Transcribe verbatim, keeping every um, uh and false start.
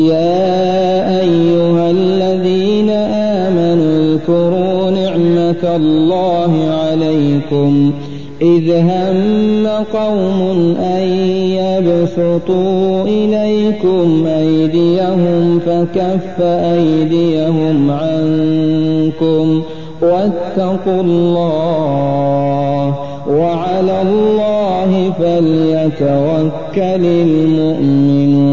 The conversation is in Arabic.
يا أيها الذين آمنوا اذكروا نعمة الله عليكم إذ هم قوم أن يبسطوا إليكم أيديهم فكف أيديهم عنكم واتقوا الله وعلى الله فليتوكل المؤمنون.